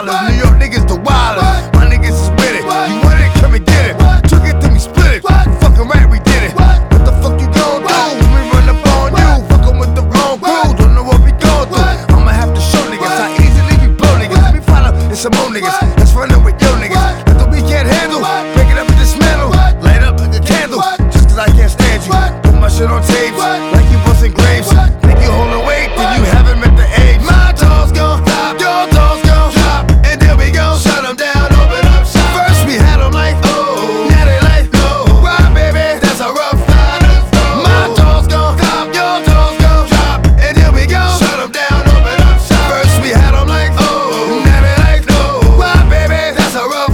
dollars. New York niggas the wildest. My niggas is with it. You want it, come and get it. Took it, then we split it. Fucking right, we did it. What the fuck you gon' do when we run up on you? Fucking with the wrong crew, don't know what we gon' do. I'ma have to show niggas how easily we blow niggas. Let me find out it's some more niggas that's running with yo niggas. That's what we can't handle. Break it up and dismantle. Light up like a candle. Just cause I can't stand you. Put my shit on tapes like you busting grapes. Think you holding weight, then you haven't met the age. My doors gon' drop, your doors gon' drop, and then we gon' shut them down, open up shop. First we had them like, oh, now they like, no. Why, baby, that's a rough ride. My doors gon' drop, your doors gon' drop, and then we gon' shut them down, open up shop. First we had them like, oh, now they like, no. Why, baby, that's a rough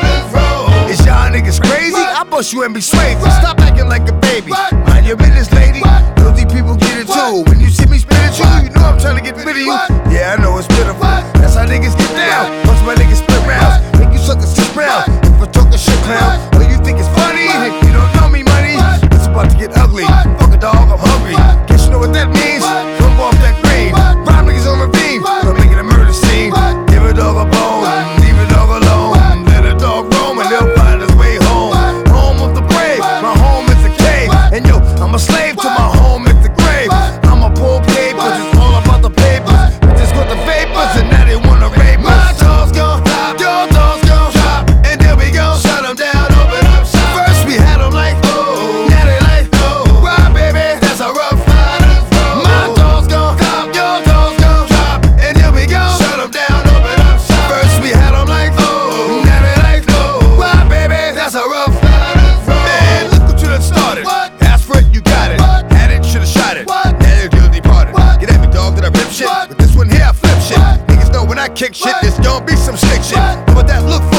ride. Is y'all niggas crazy? I bust you and be swayed. Stop acting like a baby. Mind your business, lady. Guilty people get it too. When you see me spit at you, you know I'm trying to get rid of you. Yeah, I know it's pitiful. That's how niggas get down. Once my niggas split rounds, make you suckers sit round. If I talk a shit clown, or you think it's funny, you don't know me, money. It's about to get ugly. Fuck a dog, I'm hungry. Guess you know what that means? Jump off that green. Rob niggas on the beam. I'm making a murder scene. Give a dog a bone, leave a dog alone. Let a dog roam and they'll find his way home. Home of the brave, my home is a cave. And yo, I'm a slave to my home at the grave. I'm a pull papers, it's all about the papers. Bitches got the vapors and now they wanna rape us. My doors gon' drop, your doors gon' drop, and then we gon' shut them down, open up shop. First we had them like, oh, now they like, no. Why, baby, that's a rough ride. My doors gon' drop, your doors gon' drop, and then we gon' shut them down, open up shop. First we had them like, oh, now they like, no. Why, baby, that's a rough ride. Man, look what you done started. Ask for it, you got it. Had it, should've shot it. Now you're guilty parted. Get at me, dog, did I rip shit? But this one here, I flip shit. Niggas know when I kick shit, there's gonna be some slick shit. How about that look?